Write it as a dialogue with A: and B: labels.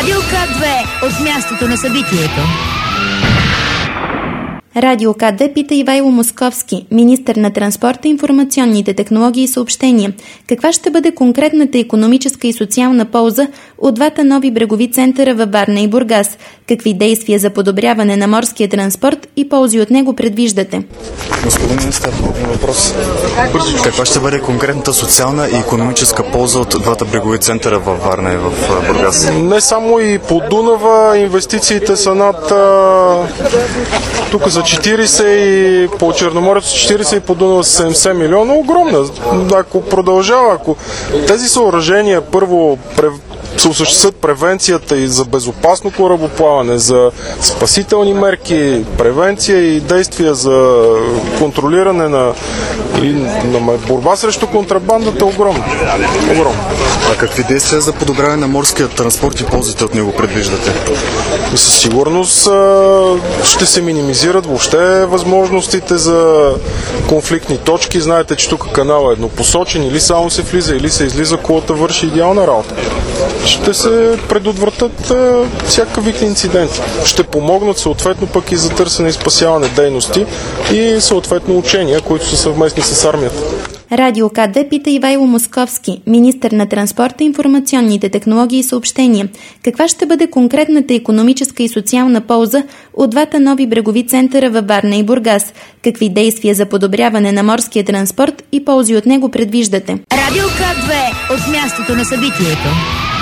A: Радио К2 от мястото на събитието.
B: Радио К2 пита Ивайло Московски, министър на транспорта, информационните технологии и съобщения. Каква ще бъде конкретната икономическа и социална полза от двата нови брегови центъра във Варна и Бургас? Какви действия за подобряване на морския транспорт и ползи от него предвиждате?
C: Господин министър, въпрос. Каква ще бъде конкретната социална и икономическа полза от двата брегови центъра във Варна и в Бургас?
D: Не само и по Дунава, инвестициите са над тук за 40 и по Черноморието 40 и по Дунава 70 милиона. Огромна. Ако продължава, ако тези съоръжения първо се осъществят превенцията и за безопасно корабоплаване, за спасителни мерки, превенция и действия за контролиране на борба срещу контрабандата, огромно.
C: А какви действия за подобряване на морския транспорт и ползите от него предвиждате?
D: Със сигурност ще се минимизират въобще възможностите за конфликтни точки. Знаете, че тук канал е еднопосочен, или само се влиза, или се излиза, колата върши идеална работа. Ще се предотвратят всякакъв инциденти. Ще помогнат съответно пък и за търсене и спасяване дейности и съответно учения, които са съвместни с армията.
B: Радио К2 пита Ивайло Московски, министър на транспорта, информационните технологии и съобщения. Каква ще бъде конкретната икономическа и социална полза от двата нови брегови центъра във Варна и Бургас? Какви действия за подобряване на морския транспорт и ползи от него предвиждате?
A: Радио К2 от мястото на събитието.